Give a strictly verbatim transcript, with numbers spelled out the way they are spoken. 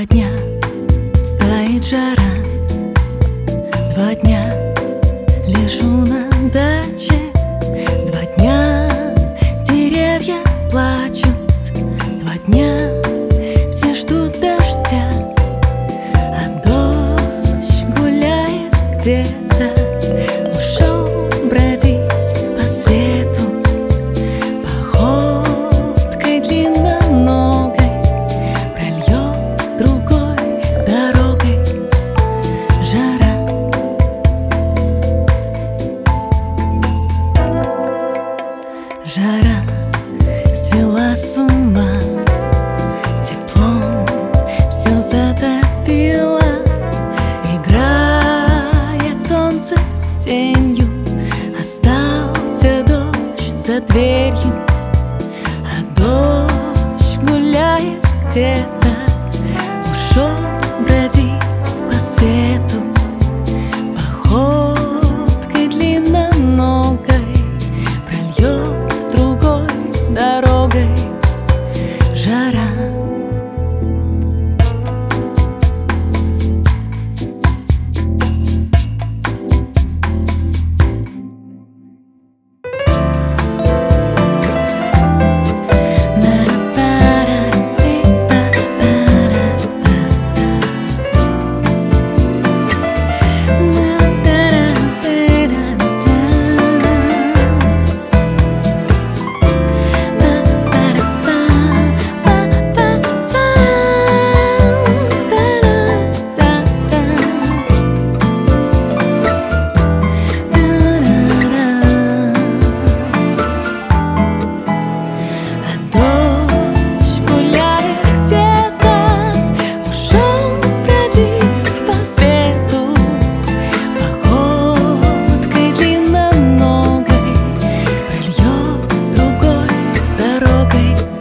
Два дня стоит жара, два дня лежу на даче, два дня деревья плачут, два дня все ждут дождя, а дождь гуляет где-то, ушел бродить по свету походкой длинноногой, прольет другой дорогой жара. Жара свела с ума, теплом все затопило, играет солнце с тенью, остался дождь за дверью, а дождь гуляет где-то, ушел бродить по свету походкой длинноногой, прольет другой дорогой жара. Okay.